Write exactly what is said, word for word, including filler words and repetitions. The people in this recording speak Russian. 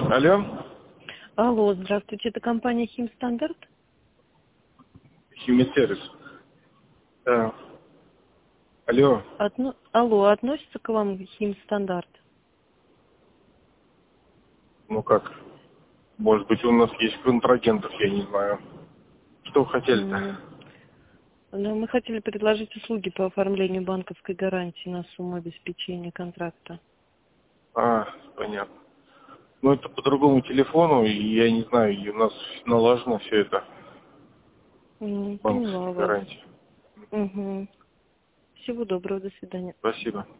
Алло. Алло, здравствуйте, это компания Химстандарт? Химисервис. Да. Алло. Отно... Алло, относится к вам Химстандарт? Ну как? Может быть, у нас есть контрагентов, я не знаю. Что вы хотели-то? Mm. Ну, мы хотели предложить услуги по оформлению банковской гарантии на сумму обеспечения контракта. А, понятно. Ну, это по другому телефону, и я не знаю, и у нас налажено все это. Mm, поняла Банковские вас. гарантии. Угу. Всего доброго, до свидания. Спасибо.